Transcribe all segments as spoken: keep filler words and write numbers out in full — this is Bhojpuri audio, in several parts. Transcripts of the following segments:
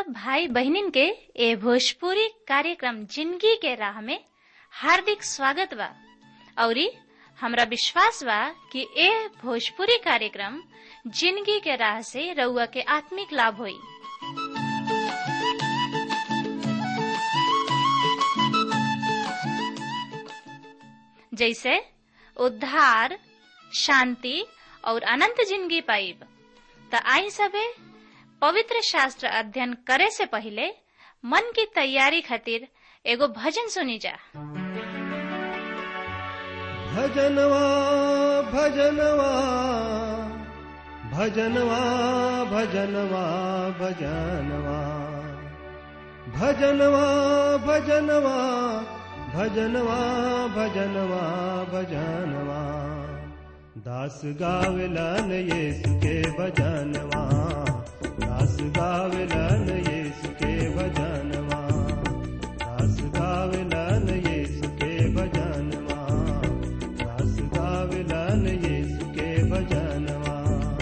सब भाई बहनिन के ए भोजपुरी कार्यक्रम जिंदगी के राह में हार्दिक स्वागत बा। औरी हमरा विश्वास बा कि ए भोजपुरी कार्यक्रम जिंदगी के राह से रउआ के आत्मिक लाभ होई। जैसे उद्धार, शांति और अनंत जिंदगी पाइब। त आई सबे पवित्र शास्त्र अध्ययन करे से पहले मन की तैयारी खातिर एगो भजन सुनी जा। भजनवा भजनवा भजनवा भजनवा भजनवा भजनवा भजनवा भजनवा भजनवा भजनवा दास गावेलन यीशु के भजनवा, दास गावेलन यीशु के भजनवा, दास गावेलन यीशु के भजनवा, दास गावेलन यीशु के भजनवा।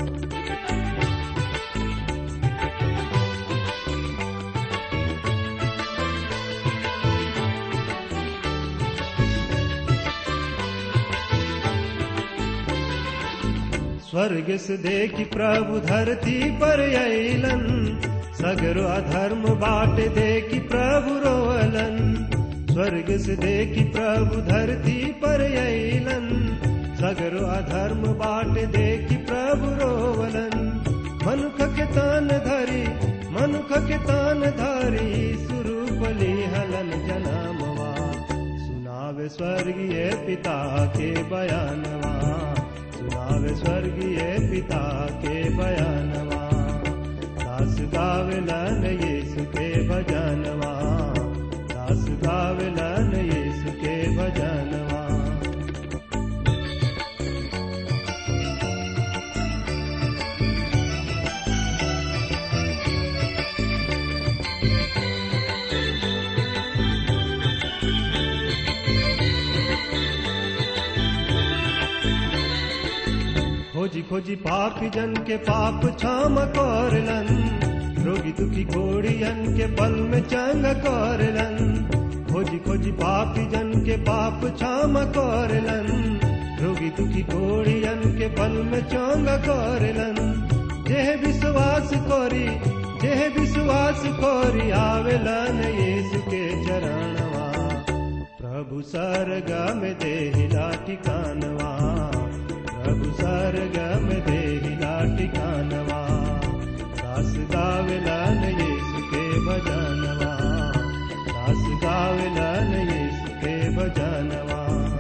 स्वर्ग से देखी प्रभु धरती पर अइलन, सगरो अधर्म बाट देखी प्रभु रोवलन। स्वर्ग से देखी प्रभु धरती पर अइलन, सगरो अधर्म बाट देखी प्रभु रोवलन। मनुख के तान धरी मनुख के तान धरी सुरूपली हलन जनमवा, सुनावे स्वर्गीय पिता के बयानवा, सुनावे स्वर्गीय पिता के बयानवा। दास गावेलन यीशु के भजनवा, दास गावेलन यीशु के भजनवा। खोजी खोजी पापी जन के पाप क्षम करलन, रोगी दुखी घोड़ियन के बल में चंग करलन। खोजी खोजी पापी जन के पाप क्षम करलन, रोगी दुखी घोड़ियन के बल में चंग करलन। जेह विश्वास कोरी जेह विश्वास कोरी आवेलन यीशु के चरणवा, प्रभु सरगा में देहिला ठिकानवा, प्रभु सरगम देहिला ठिकानवा। दास गावेलन यीशु के भजनवा, दास गावेलन यीशु के भजनवा।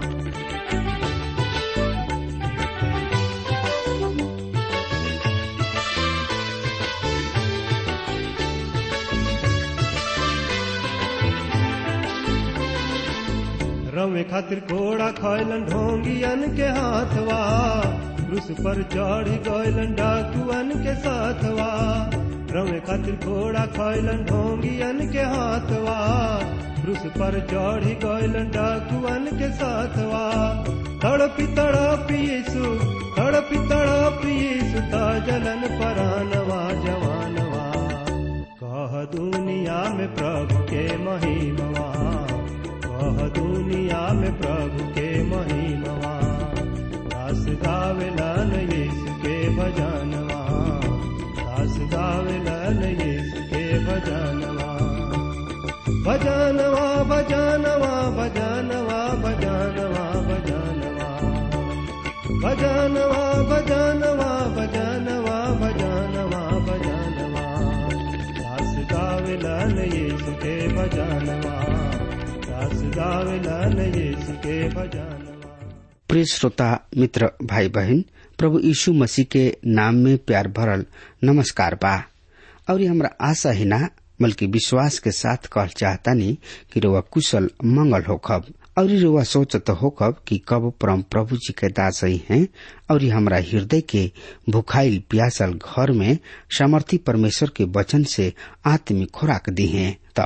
रवे खातिर घोड़ा खैलन ढोंगियन के हाथवा, क्रूस पर चढ़ी गइलन डाकुअन के साथवा। रवे खातिर घोड़ा खैलन ढोंगियन के हाथवा, क्रूस पर चढ़ी गइलन डाकुअन के साथवा। तड़पी तड़पी यीशु तड़पी तड़पी यीशु ताजलन परानवा जवानवा। कह दुनिया में प्रभु के महिमवा, कह दुनिया में प्रभु के महिमवा। दास गावेलन यीशु के भजनवा, दास गावेलन यीशु के भजनवा। भजनवा भजनवा भजनवा भजनवा भजनवा भजनवा भजनवा भजनवा भजनवा भजनवा। दास गावेलन यीशु के भजनवा, दास गावेलन यीशु के भजनवा। प्रिय श्रोता मित्र भाई बहन, प्रभु यीशु मसीह के नाम में प्यार भरल नमस्कार बा। और हमरा आशा ही ना बल्कि विश्वास के साथ कह चाहतानी कि रोवा कुशल मंगल होखब और रोवा सोचत होखब कि कब परम प्रभु जी के दास ही हैं और हमरा हृदय के भुखाइल प्यासल घर में सामर्थी परमेश्वर के वचन से आत्मिक खुराक दी है। त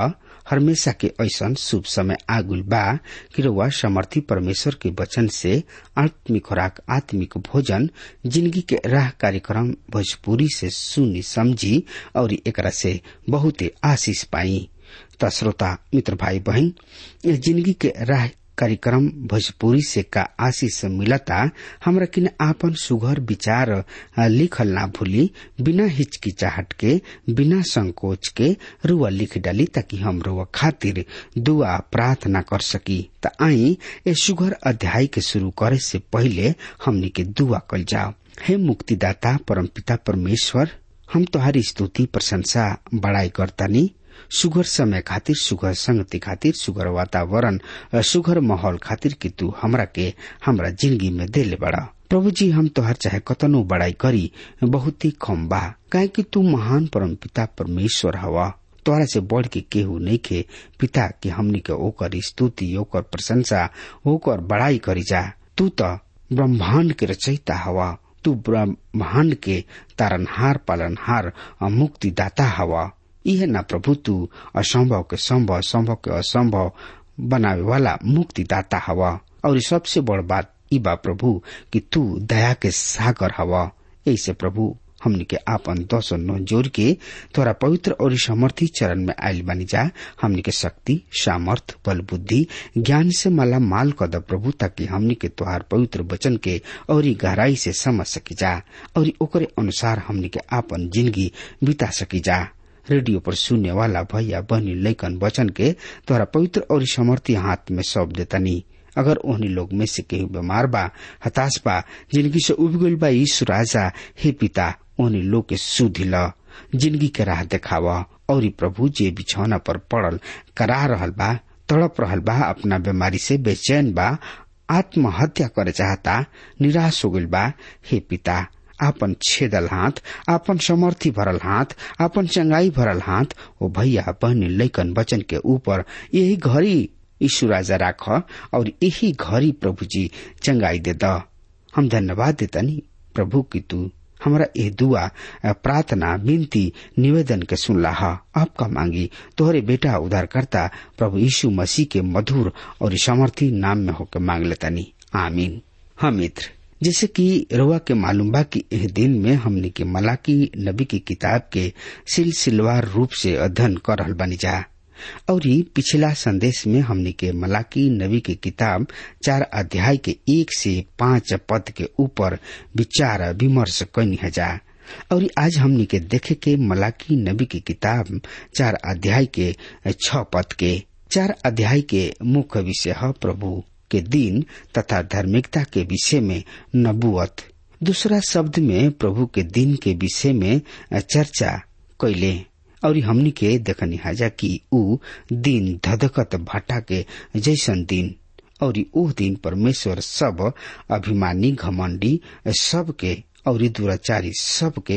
हमेशा के ऐसन शुभ समय आगुल बा कि रउआ समर्थी परमेश्वर के वचन से आत्मिक खुराक आत्मिक भोजन जिंदगी के राह कार्यक्रम भोजपुरी से सुनी समझी और एकरा से बहुते आशीष पाई। त श्रोता मित्र भाई बहन, जिंदगी के राह कार्यक्रम भोजपुरी से का आशीष मिलता हमरा किन आपन सुघर विचार लिखल ना भूली, बिना हिचकिचाहट के बिना संकोच के रुआ लिख डाली ताकि हम रुआ खातिर दुआ प्रार्थना कर सकी। त आई ए सुघर अध्याय के शुरू करे से पहले हमनी के दुआ कल जाओ। हे मुक्तिदाता परमपिता परमेश्वर, हम तुम्हारी स्तुति प्रशंसा बड़ाई करतानी सुघर समय खातिर, सुघर संगति खातिर, सुघर वातावरण, सुघर माहौल खातिर कि तू हमरा के हमरा जिंदगी में देले बड़ा। प्रभु जी, हम तोहर चाहे कतनो बड़ाई करी बहुत ही कम बा, काहे कि तू महान परमपिता परमेश्वर हवा। तोहरा से बढ़ के केहू नहीं के पिता कि हमनी के ओकर स्तुति, ओकर प्रशंसा, ओकर बड़ाई करी जा। तू तो ब्रह्मांड के रचयिता हवा, तू ब्रह्मांड के तारनहार पालनहार मुक्तिदाता हवा। यह ना प्रभु, तू असंभव के संभव, संभव के असंभव बनावे वाला मुक्तिदाता हवा। और सबसे बड़ बात ई बा प्रभु कि तू दया के सागर हवा। ऐसे प्रभु हमनी के आपन दोसों नो जोड़ के तोरा पवित्र और समर्थी चरण में आयल बनी जा। हमनी के शक्ति, सामर्थ, बल, बुद्धि, ज्ञान से माला माल कर द प्रभु, ताकि हमनी के तोहार पवित्र वचन के और गहराई से समझ सकी जा और ओकरे अनुसार हमनी के आपन जिंदगी बिता सकी जा। रेडियो पर सुनने वाला भैया बहनी लैकन वचन के तोहरा पवित्र और समर्थी हाथ में सौंप देतनी। अगर ओहनी लोग में से केहू बीमार बा, हताश बा, जिंदगी से उब गइल बा, यीशु राजा हे पिता ओहनी लोग के सुधि ल, जिंदगी के राह देखावा। और प्रभु जे बिछौना पर पड़ल करा रहल बा, तड़प रहल बा, अपना बीमारी से बेचैन बा, आत्महत्या करे चाहता, निराश हो गइल बा, हे पिता आपन छेदल हाथ, आपन समर्थी भरल हाथ, आपन चंगाई भरल हाथ ओ भैया बहनी लैकन वचन के ऊपर यही घड़ी यीशु राजा राख और यही घड़ी प्रभु जी चंगाई दे द। हम धन्यवाद देतनी प्रभु कि तू हमारा ये दुआ प्रार्थना विनती निवेदन के सुनला है। आपका मांगी तोहरे बेटा उद्धारकर्ता प्रभु यीशु मसीह के मधुर और सामर्थी नाम में होकर मांग लेतनी, आमीन। हाँ मित्र, जैसे कि रउआ के मालूम बा कि एह दिन में हमने के मलाकी नबी की किताब के सिलसिलेवार रूप से अध्ययन कर रहल बानी जा। और पिछला संदेश में हमने के मलाकी नबी की किताब चार अध्याय के एक से पांच पद के ऊपर विचार विमर्श करनी है जा। और आज हमने के देखे के मलाकी नबी की किताब चार अध्याय के छह पद के चार अध्याय के मुख्य विषय है प्रभु के दिन तथा धार्मिकता के विषय में नबुवत। दूसरा शब्द में प्रभु के दिन के विषय में चर्चा कैले। और हमनी के देखनी हाजा कि ऊ दिन धधकत भाटा के जैसन दिन, और ऊ दिन परमेश्वर सब अभिमानी घमंडी सब के और दुराचारी सब के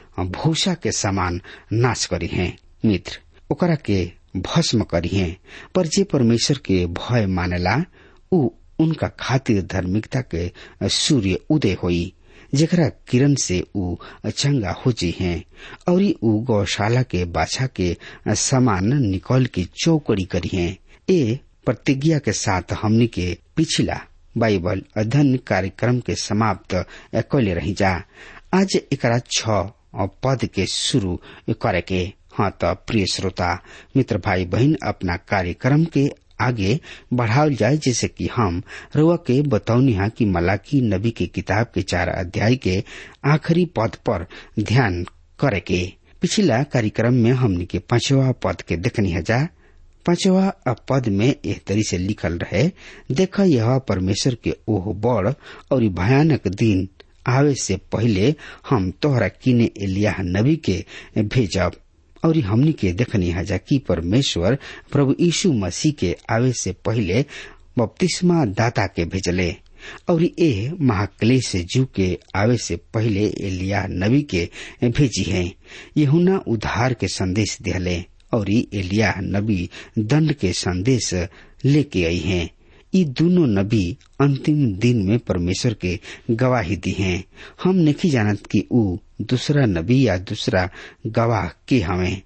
भूसा के समान नाश करी है। मित्र, ओकरा के भस्म करी है। पर जे परमेश्वर के भय मानेला ऊ उनका खातिर धार्मिकता के सूर्य उदय होई, जेकरा किरण से ऊ चंगा हो जी हैं। और ऊ गौशाला के बाछा के समान निकल के चौकड़ी करी हैं। ए प्रतिज्ञा के साथ हमनी के पिछला बाइबल अध्ययन कार्यक्रम के समाप्त कैले रही जा। आज एकरा छह पद के शुरू करे के। हाँ तो प्रिय श्रोता मित्र भाई बहन, अपना कार्यक्रम के आगे बढ़ावल जाए, जैसे कि हम रउआ के बतौनी है कि मलाकी नबी की किताब के चार अध्याय के आखिरी पद पर ध्यान करे के। पिछला कार्यक्रम में हमने के पांचवा पद के देखनी है जा। पांचवा पद में एह तरी से लिखल रहे, देखा यह परमेश्वर के ओह बड़ और भयानक दिन आवे से पहले हम तोहरा किने एलिय्याह नबी के भेजब। और हमनी के देखनी है जा कि परमेश्वर प्रभु यीशु मसीह के आवे से पहले बपतिस्मा दाता के भेजले। और ए महाक्लेश जू के आवे से पहले एलिय्याह नबी के भेजी है। यूहन्ना उद्धार के संदेश दिले और एलिय्याह नबी दंड के संदेश लेके आई हैं। ये दोनों नबी अंतिम दिन में परमेश्वर के गवाही दी हैं। हम नहीं जानत कि ऊ दूसरा नबी या दूसरा गवाह के हमें,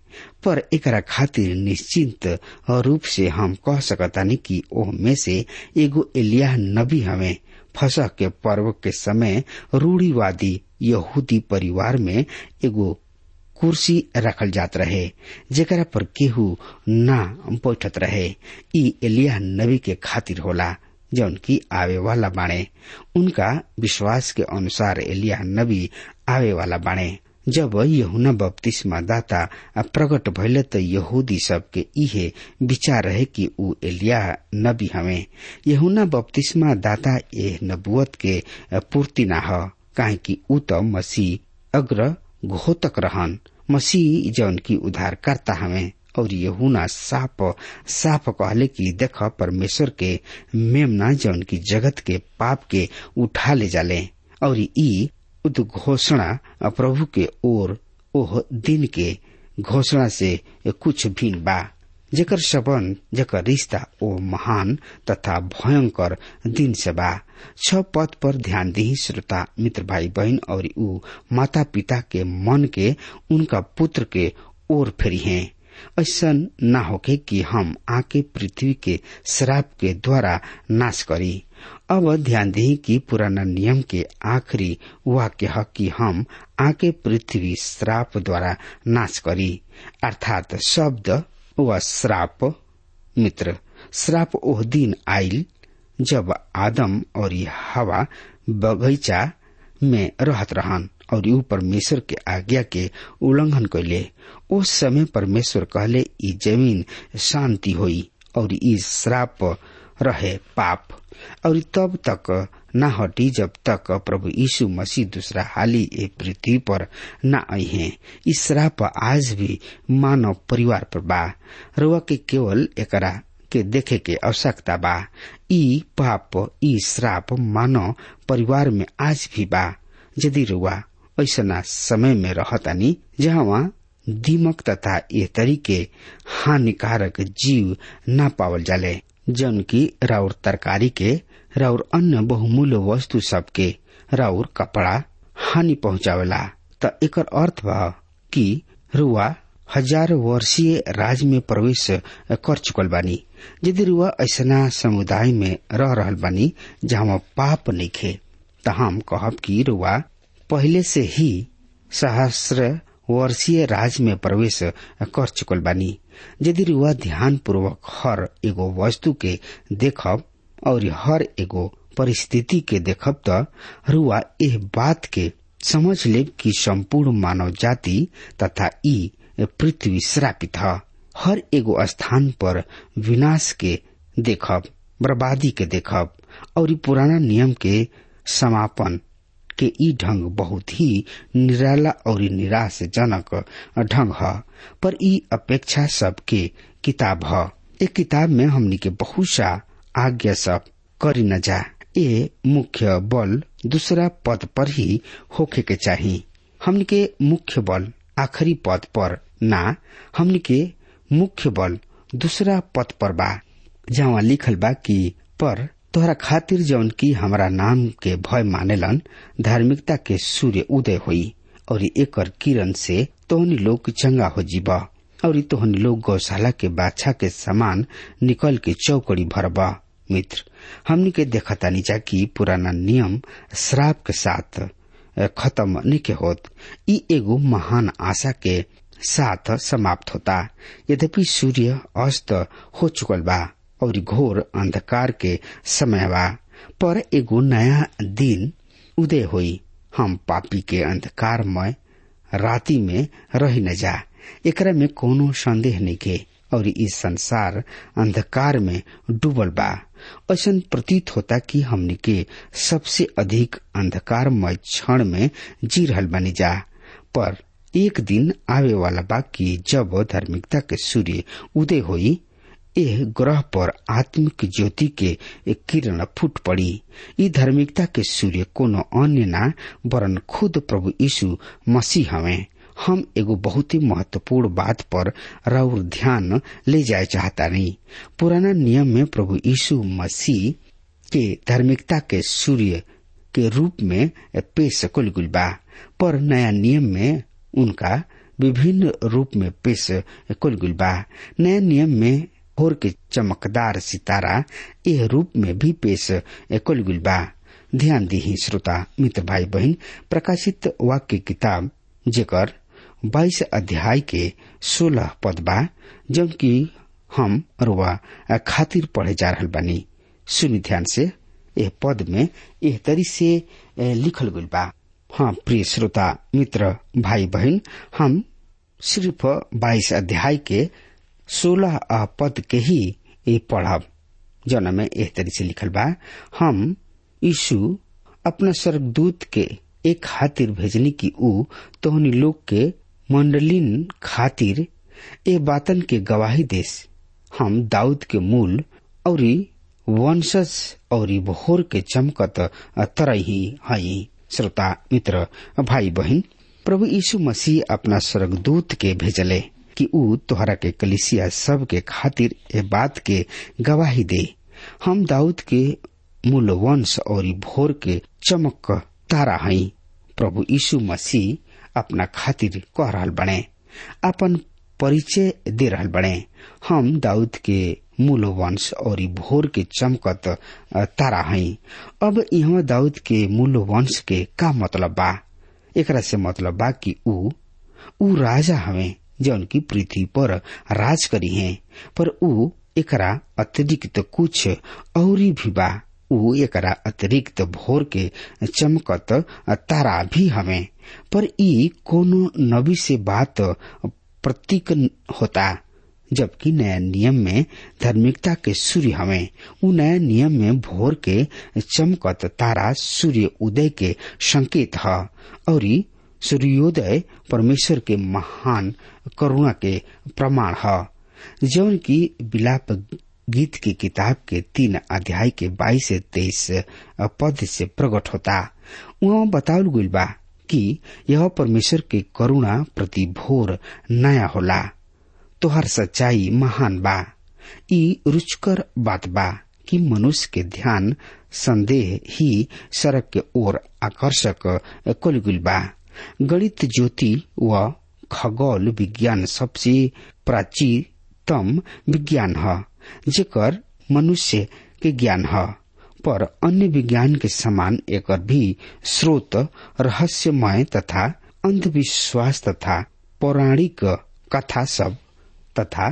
पर एकरा खातिर निश्चिंत रूप से हम कह सकतानी कि ओह में से एगो एलिय्याह नबी हमें फसह के पर्व के समय रूढ़ीवादी यहूदी परिवार में एगो कुर्सी रखल जात रहे जेकरा पर केहू ना बैठत रहे। ई एलिय्याह नबी के खातिर होला जौन की आवे वाला बाणे। उनका विश्वास के अनुसार एलिय्याह नबी आवे वाला बाणे। जब यूहन्ना बपतिस्मा दाता प्रकट भइले त यहूदी सब के इहे विचार रहे कि ऊ एलिय्याह नबी हमें। यूहन्ना बपतिस्मा दाता ए नबुवत के पूर्ति ना ह, काहे कि ऊ त मसीह अग्र घोतक रहन, मसीह जौन की उद्धारकर्ता हमें। और यूहन्ना साफ साफ कहले कि देख परमेश्वर के मेमना जौन की जगत के पाप के उठा ले जाले। और ई उद्घोषणा प्रभु के ओर ओह दिन के घोषणा से कुछ भिन्न बा, जेकर संबंध जेकर रिश्ता ओ महान तथा भयंकर दिन से बा। छ पद पर ध्यान दी श्रोता मित्र भाई बहन। और ऊ माता पिता के मन के उनका पुत्र के ओर फेरी हैं। ऐसा न होके कि हम आके पृथ्वी के श्राप के द्वारा नाश करी। अब ध्यान दें कि पुराना नियम के आखिरी वाक्य है कि हम आके पृथ्वी श्राप द्वारा नाश करी, अर्थात शब्द व श्राप मित्र श्राप ओह दिन आइल जब आदम और हवा बगीचा में रहत रहन और यू परमेश्वर के आज्ञा के उल्लंघन कैले। उस समय परमेश्वर कहले ई जमीन शांति होई और ई श्राप रहे पाप। और तब तक न हटी जब तक प्रभु यीशु मसीह दूसरा हाली ए पृथ्वी पर न आई है। इस श्राप आज भी मानव परिवार पर बा। रुआ के केवल एकरा के देखे के आवश्यकता बा। ई पाप ई श्राप मानव परिवार में आज भी बा। यदि रुआ ऐसा समय में रहतानी जहाँ दीमक तथा ये तरीके हानिकारक जीव न पावल जाले, जन की राउर तरकारी के राउर अन्य बहुमूल्य वस्तु सब के राउर कपड़ा हानि पहुंचावेला, त एकर अर्थ बा कि रुआ हजार वर्षीय राज में प्रवेश कर चुकल बानी। यदि रुआ ऐसा समुदाय में रह रहल बानी जहाँ पाप नइखे, त हम कहब कि रुआ पहले से ही सहस्र वर्षीय राज में प्रवेश कर चुकल बानी। यदि रुआ ध्यान पूर्वक हर एगो वस्तु के देखब और हर एगो परिस्थिति के देखब त रुआ एह बात के समझ लेब कि संपूर्ण मानव जाति तथा ई पृथ्वी श्रापित है। हर एगो स्थान पर विनाश के देखब, बर्बादी के देखब और पुराना नियम के समापन के ई ढंग बहुत ही निराला और निराशजनक ढंग है। पर ई अपेक्षा सब के किताब है। एक किताब में हमनी के बहुत सा आज्ञा सब करी न जा। ये मुख्य बल दूसरा पद पर ही होखे के चाहिए। हमनी के मुख्य बल आखिरी पद पर ना, हमनी के मुख्य बल दूसरा पद पर बा, जहाँ लिखल बा कि पर तोहरा खातिर जौन की हमारा नाम के भय मानेलन धार्मिकता के सूर्य उदय हुई और एकर किरण से तोहनी लोग चंगा हो जीबा और तोहनी लोग गौशाला के बाछा के समान निकल के चौकड़ी भरबा। मित्र हमनी के देखता नीचा कि पुराना नियम श्राप के साथ खत्म नहीं के होत, ई एगो महान आशा के साथ समाप्त होता। यद्यपि सूर्य अस्त हो चुकल बा और घोर अंधकार के समय बा, पर एगो नया दिन उदय हुई। हम पापी के अंधकारमय राति में रही न जा, एकरा में कोनो संदेह नहीं के। और इस संसार अंधकार में डूबल बा। ऐसा प्रतीत होता कि हमनी के सबसे अधिक अंधकारमय क्षण में जी रहल बनी जा। पर एक दिन आवे वाला बा कि जब धार्मिकता के सूर्य उदय हुई, यह ग्रह पर आत्मिक ज्योति के एक किरण फूट पड़ी। ई धार्मिकता के सूर्य कोनो अन्य ना वरन खुद प्रभु यीशु मसीह हमें। हम एगो बहुत ही महत्वपूर्ण बात पर राउर ध्यान ले जाए चाहता नहीं। पुराना नियम में प्रभु यीशु मसीह के धार्मिकता के सूर्य के रूप में पेश कुल गुल बा, पर नया नियम में उनका विभिन्न रूप में पेश कुल गुल बा। नया नियम में भोर के चमकदार सितारा यह रूप में भी पेश कुल गुल बा। ध्यान दी श्रोता मित्र भाई बहन, प्रकाशित वाक्य किताब जेकर बाईस अध्याय के सोलह पद बा जब कि हम रुआ खातिर पढ़े जा रहल बानी। सुनी ध्यान से, यह पद में यह तरी से लिखल गइल बा। हाँ प्रिय श्रोता मित्र भाई बहन, हम सिर्फ बाईस अध्याय के सोलह पद के ही ये पढ़ब जौन में यह तरी से लिखल बा। हम यीशु अपना स्वर्गदूत के एक खातिर भेजनी की ऊ तोहनी लोग के मंडलिन खातिर ए बातन के गवाही देस। हम दाऊद के मूल और वंशज और भोर के चमकत तरही हई। श्रोता मित्र भाई बहन, प्रभु यीशु मसीह अपना स्वर्गदूत के भेजले कि ऊ तोहरा के कलीसिया सब के खातिर ए बात के गवाही दे। हम दाऊद के मूल वंश और भोर के चमक तारा हई। प्रभु यीशु मसीह अपना खातिर कह रहल बने, अपन परिचय दे रहल बने। हम दाऊद के मूल वंश और भोर के चमकत तारा हई। अब यहाँ दाऊद के मूल वंश के का मतलब बा? एकरा से मतलब बा कि ऊ ऊ राजा हवे जौन की पृथ्वी पर राज करी है, पर ऊ एकरा अतिरिक्त कुछ और भी बा। ऊ एकरा अतिरिक्त भोर के चमकत तारा भी हवे, पर ई कोनो नबी से बात प्रतीक होता, जबकि नया नियम में धार्मिकता के सूर्य हवे। ऊ नया नियम में भोर के चमकत तारा सूर्य उदय के संकेत है और सूर्योदय परमेश्वर के महान करुणा के प्रमाण है, जौन की विलाप गीत की किताब के तीन अध्याय के बाईस से तेईस पद से प्रकट होता। वहाँ बतावल गइल बा कि यह परमेश्वर के करुणा प्रति भोर नया होला। तोहर सच्चाई महान बा। ई रुचकर बात बा कि मनुष्य के ध्यान संदेह ही सड़क के ओर आकर्षक कल गइल बा। गणित, ज्योति व खगोल विज्ञान सबसे प्राचीनतम विज्ञान है जेकर मनुष्य के ज्ञान है, पर अन्य विज्ञान के समान एकर भी स्रोत रहस्यमय तथा अंधविश्वास तथा पौराणिक कथा सब तथा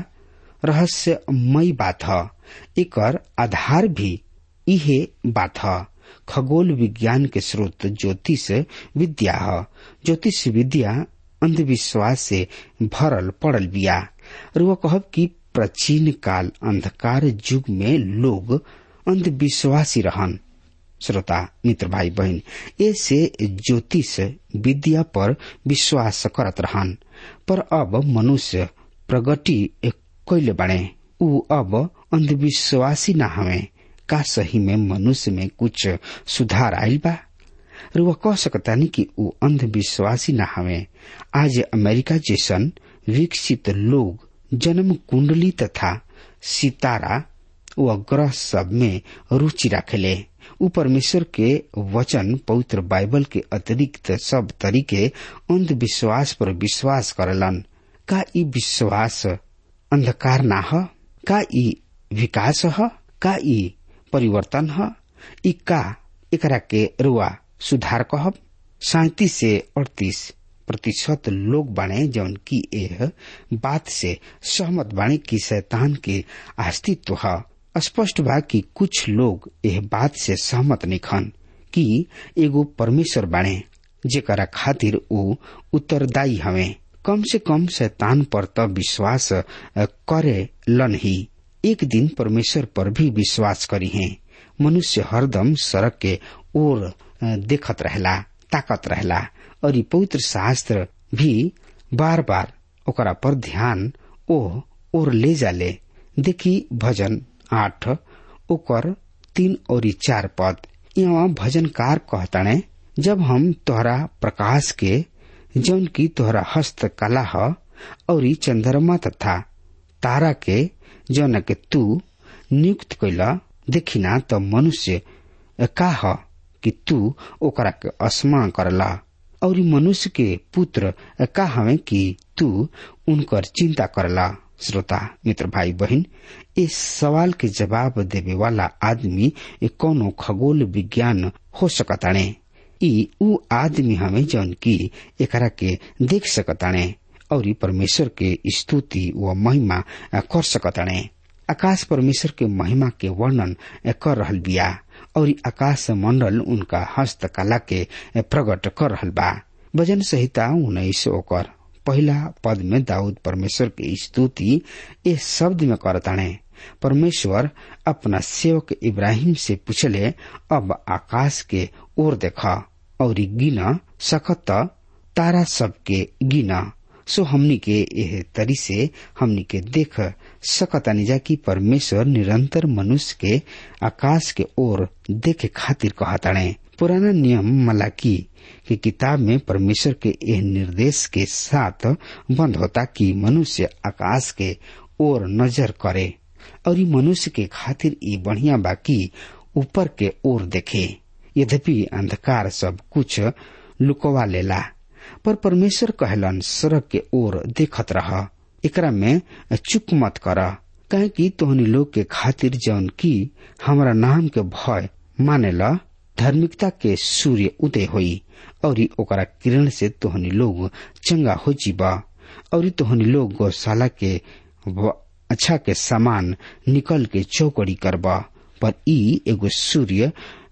रहस्यमय बात है। एकर आधार भी इहे बात है। खगोल विज्ञान के स्रोत ज्योतिष विद्या है। ज्योतिष विद्या अंधविश्वास से भरल पड़ल बिया। रुआ कहब कि प्राचीन काल अंधकार युग में लोग अंधविश्वासी रहन। श्रोता मित्र भाई बहन, ऐसे ज्योतिष विद्या पर विश्वास करत रहन, पर अब मनुष्य प्रगति कैले बने। ऊ अब अंधविश्वासी न हवे। का सही में मनुष्य में कुछ सुधार आयल बा? रुआ कह सकतानी कि ऊ अंधविश्वासी न हवे। आज अमेरिका जैसन विकसित लोग जन्म कुंडली तथा सितारा व ग्रह सब में रुचि रखेले। ऊ परमेश्वर के वचन पवित्र बाइबल के अतिरिक्त सब तरीके अंधविश्वास पर विश्वास करलन। का ई विश्वास अंधकार ना ह? का ई विकास ह? का ई परिवर्तन ह? ई का एकरा के रुआ सुधार कहब? सैतीस से अड़तीस प्रतिशत लोग बाणे जौन की यह बात से सहमत बाणे कि शैतान के अस्तित्व है। स्पष्ट बा कि कुछ लोग यह बात से सहमत निखन कि एगो परमेश्वर बाणे जेकरा खातिर ऊ उत्तरदायी हवे। कम से कम शैतान पर त विश्वास करे लन ही एक दिन परमेश्वर पर भी विश्वास करी है। मनुष्य हरदम सड़क के ओर देखत रहला, ताकत रहला और पवित्र शास्त्र भी बार बार ओकरा पर ध्यान ओ और ले जाले। देखी भजन आठ ओकर तीन और चार पद। यहाँ भजनकार कहताने, जब हम तोहरा प्रकाश के जौन की तोहरा हस्तकला ह और चंद्रमा तथा तारा के जौन के तू नियुक्त कैला देखिना तो मनुष्य का ह कि तू ओकरा के स्मरण करला और मनुष्य के पुत्र का हवे कि तू उनकर चिंता करला। श्रोता मित्र भाई बहन, इस सवाल के जवाब देवे वाला आदमी कोनो खगोल विज्ञान हो सकताने। ई ऊ आदमी हमें जौन की एकरा के देख सकताने और परमेश्वर के स्तुति व महिमा कर सकताने। आकाश परमेश्वर के महिमा के वर्णन कर रहल बिया और आकाश मंडल उनका हस्तकला के प्रकट कर रहल बा। भजन संहिता उन्नीस ओकर पहला पद में दाऊद परमेश्वर की स्तुति इस शब्द में करताने। परमेश्वर अपना सेवक इब्राहिम से पूछले, अब आकाश के ओर देखा और गिना सकत तारा सबके गिना। सो हमनी के यह तरी से हमनी के देख सकतानी जा कि परमेश्वर निरंतर मनुष्य के आकाश के ओर देखे खातिर कहताने। पुराना नियम मलाकी की किताब में परमेश्वर के यह निर्देश के साथ बंद होता कि मनुष्य आकाश के ओर नजर करे और मनुष्य के खातिर ये बढ़िया बाकी ऊपर के ओर देखे। यद्यपि अंधकार सब कुछ लुकवा लेला, पर परमेश्वर कहलन सड़क के ओर देखत रह, एकरा में चुप मत कर, कहे कि तोहनी लोग के खातिर जौन की हमारा नाम के भय मानेला धार्मिकता के सूर्य उदय होई और ओकरा किरण से तोहनी लोग चंगा हो जीबा और तोहनी लोग गौशाला के अच्छा के सामान निकल के चौकड़ी करबा। पर ई एगो सूर्य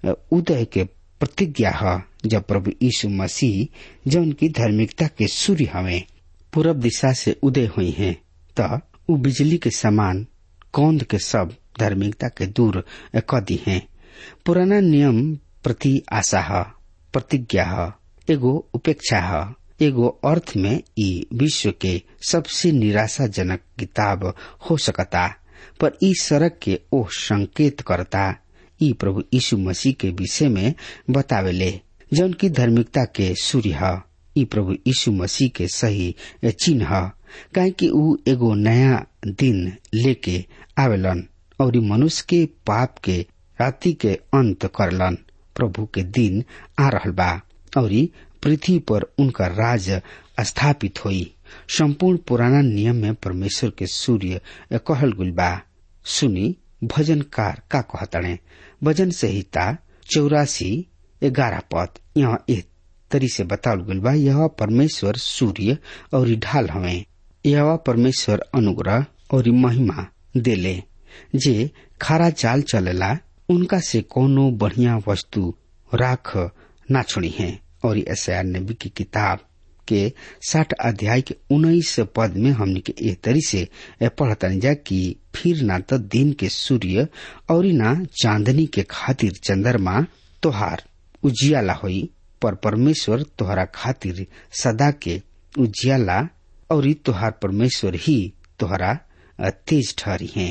उदय के प्रतिज्ञा है जब प्रभु यीशु मसीह जौन की धार्मिकता के सूर्य हमें पूरब दिशा से उदय हुई है, त उ बिजली के समान कौंध के सब धार्मिकता के दूर कदी है। पुराना नियम प्रति आशा है, प्रतिज्ञा है, एगो उपेक्षा है। एगो अर्थ में ई विश्व के सबसे निराशाजनक किताब हो सकता, पर ई सड़क के ओह संकेत करता। ई प्रभु यीशु मसीह के विषय में बतावेले जौन की धार्मिकता के सूर्य है। ई प्रभु यीशु मसीह के सही चिन्ह है, काहे कि ऊ एगो नया दिन लेके आवेलन और मनुष्य के पाप के राति के अंत करलन। प्रभु के दिन आ रहल बा और पृथ्वी पर उनका राज स्थापित हुई। संपूर्ण पुराना नियम में परमेश्वर के सूर्य कहल गुल बा। सुनी भजनकार का कहतने। भजन संहिता चौरासी ग्यारह पद यहाँ एक तरी से बतावल गुल बा, यह परमेश्वर सूर्य और ढाल हमें, यह परमेश्वर अनुग्रह और महिमा देले। जे खारा चाल चलेला उनका से कोनो बढ़िया वस्तु राख ना छोड़ी है। और यशायाह नबी की किताब के साठ अध्याय के उन्नीस पद में हमने के एक तरी से पढ़तनी जा कि फिर ना तो दिन के सूर्य और ना चांदनी के खातिर चंद्रमा तोहार उजियाला होई, पर परमेश्वर तोहरा खातिर सदा के उजियाला और तोहार परमेश्वर ही तोहरा तेज ठहरी है।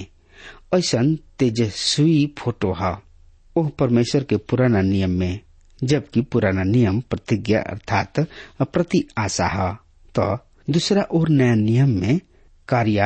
ऐसा तेजस्वी फोटो है ओह परमेश्वर के पुराना नियम में, जबकि पुराना नियम प्रतिज्ञा अर्थात प्रति आशा है। तो दूसरा और नया नियम में कार्य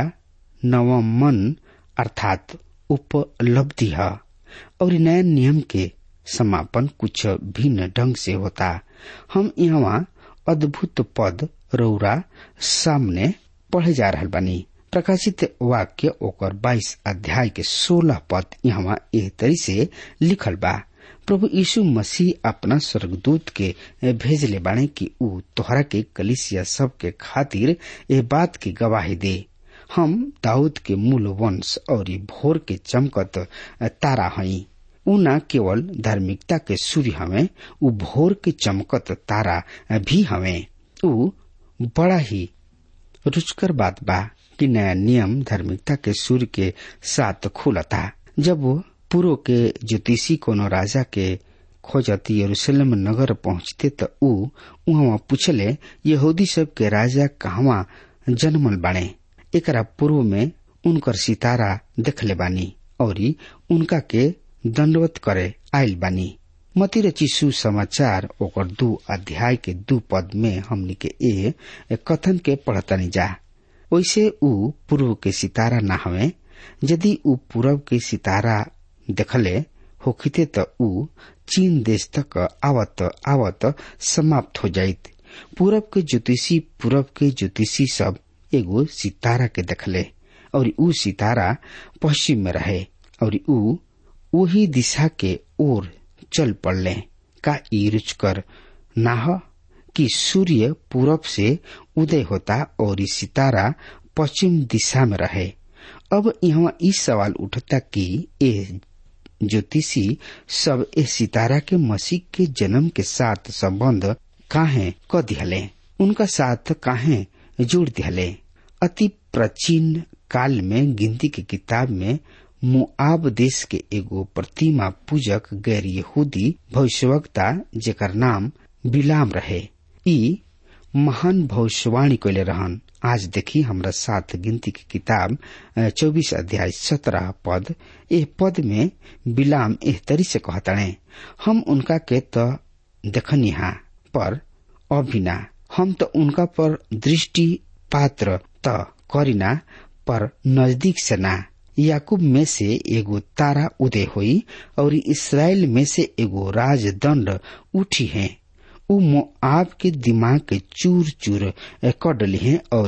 नवमन अर्थात उपलब्धि है और नया नियम के समापन कुछ भिन्न ढंग से होता। हम यहाँ अद्भुत पद रौरा सामने पढ़े जा रहा बानी। प्रकाशित वाक्य ओकर बाईस अध्याय के सोलह पद यहाँ एह तरी से लिखल बा, प्रभु यीशु मसीह अपना स्वर्गदूत के भेजले बाणे कि ऊ तोहरा के कलीसिया सब के खातिर ए बात की गवाही दे। हम दाऊद के मूल वंश और भोर के चमकत तारा हई। ऊ न केवल धार्मिकता के सूर्य हमें, ऊ भोर के चमकत तारा भी हमें। ऊ बड़ा ही रुचकर बात बा कि नया नियम धार्मिकता के सूर्य के साथ खुलता। जब वो पूर्व के ज्योतिषी कोनो राजा के खोजत यरूशलेम नगर पहुंचते त ऊ वहाँ पूछले, यहूदी सब के राजा कहवा जन्मल बाणे? एकरा पूर्व में उनकर सितारा देखले बानी और उनका के दंडवत करे आयल बानी। मती रची सुसमाचार ओकर दू अध्याय के दू पद में हमनी के ए कथन के पढ़तनी जा। वैसे ऊ पूर्व के सितारा न हवे। यदि ऊ पूर्व के सितारा देखले होखिते त ऊ चीन देश तक आवत आवत समाप्त हो जाइत। पूरब के ज्योतिषी पूरब के ज्योतिषी सब एगो सितारा के देखले और ऊ सितारा पश्चिम में रहे और ऊ वही दिशा के ओर चल पड़ले। का ई रुचकर ना हो कि सूर्य पूरब से उदय होता और ई सितारा पश्चिम दिशा में रहे। अब यहाँ इस सवाल उठता कि ए ज्योतिषी सब ए सितारा के मसीह के जन्म के साथ संबंध काहे क दिहले, उनका साथ काहे जोड़ दिहले। अति प्राचीन काल में गिनती की किताब में मोआब देश के एगो प्रतिमा पूजक गैर यहूदी भविष्यवक्ता जेकर नाम बिलाम रहे, ई महान भविष्यवाणी कैले रहन। आज देखी हमरा साथ गिनती की किताब चौबीस अध्याय सत्रह पद। एह पद में बिलाम एह तरी से कहताणे, हम उनका के तो देखनिहा पर अभिना, हम तो उनका पर दृष्टि पात्र त करिना पर नजदीक से ना। याकूब में से एगो तारा उदय हुई और इस्राएल में से एगो राजदंड उठी है। उ मोआब के दिमाग के चूर चूर कर डली है और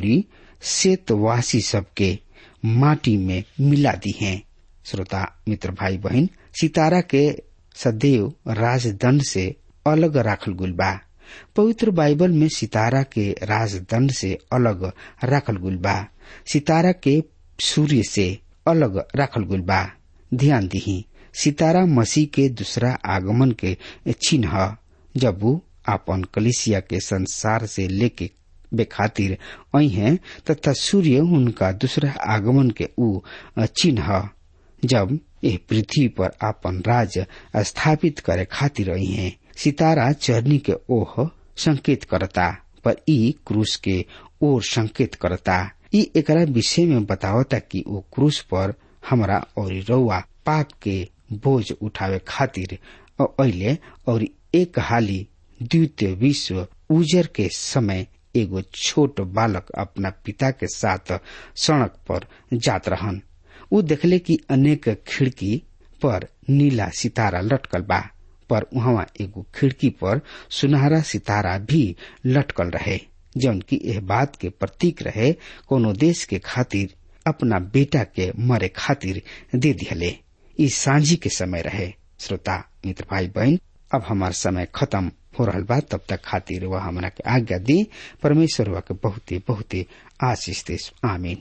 शेतवासी सबके माटी में मिला दी है। श्रोता मित्र भाई बहन, सितारा के सदैव राजदंड से अलग राखल गुल बा। पवित्र बाइबल में सितारा के राजदंड से अलग राखल गुल बा। सितारा के सूर्य से अलग राखल गुल बा। ध्यान दीही, सितारा मसीह के दूसरा आगमन के चिन्ह। जब वो अपन कलिसिया के संसार से लेके बेखातिर आई है तथा सूर्य उनका दूसरा आगमन के ऊ चिन्ह जब यह पृथ्वी पर अपन राज स्थापित करे खातिर आई है। सितारा चरनी के ओह संकेत करता पर ई क्रूस के ओर संकेत करता। ई एकरा विषय में बतावता कि वो क्रूस पर हमरा और रउआ पाप के बोझ उठावे खातिर अइले और एक हाली द्वितीय विश्व उजर के समय एगो छोट बालक अपना पिता के साथ सड़क पर जात रहन। उ देखले कि अनेक खिड़की पर नीला सितारा लटकल बा, पर वहाँ एगो खिड़की पर सुनहरा सितारा भी लटकल रहे, जौन की यह बात के प्रतीक रहे कोनो देश के खातिर अपना बेटा के मरे खातिर दे दिहले। इस सांझी के समय रहे। श्रोता मित्र भाई बहन, अब हमार समय खत्म हो रहा बा, तब तक खातिर वह हमरा के आज्ञा दी। परमेश्वर वह के बहुते बहुते आशीष दे। आमीन।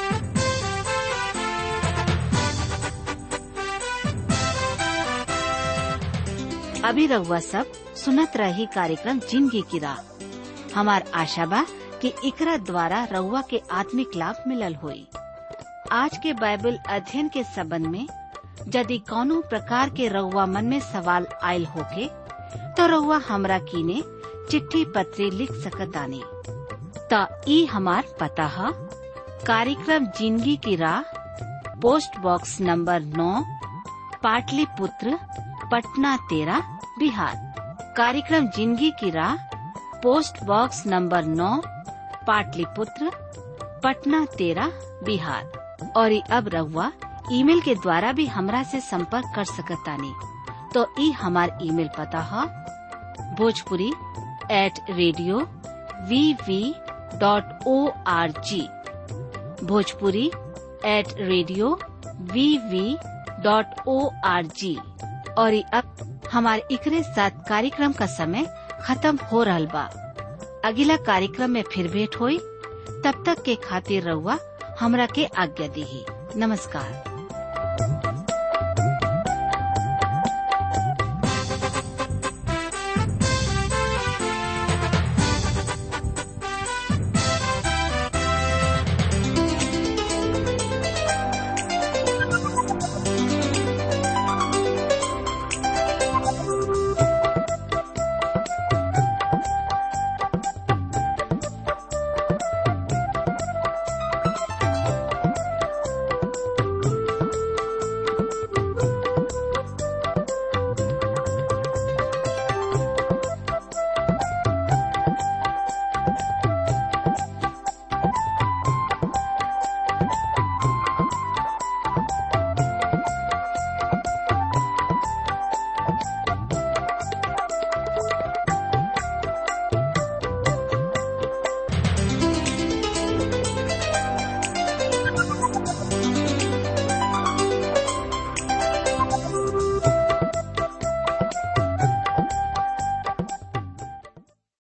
अभी रउआ सब सुनत रही कार्यक्रम जिंदगी की राह। हमार आशा बा कि इकरा द्वारा रउआ के आत्मिक लाभ मिलल होई। आज के बाइबल अध्ययन के संबंध में यदि कौनो प्रकार के रउआ मन में सवाल आयल होके तो रउआ हमरा कीने चिट्ठी पत्री लिख सकतानी। त ई हमार पता है, कार्यक्रम जिंदगी की राह, पोस्ट बॉक्स नंबर नौ, पाटलिपुत्र, पटना तेरह, बिहार। कार्यक्रम जिंदगी की राह, पोस्ट बॉक्स नंबर नौ, पाटलिपुत्र, पटना तेरह, बिहार। और अब रउआ ईमेल के द्वारा भी हमरा से संपर्क कर सकतानी। तो ई हमार ईमेल पता है Bhojpuri at radio V V dot O R G, Bhojpuri at radio V V dot O R G. और अब हमारे इकरे साथ कार्यक्रम का समय खत्म हो रहा बा। अगला कार्यक्रम में फिर भेंट होई, तब तक के खातिर रउआ हमरा के आज्ञा दी। नमस्कार।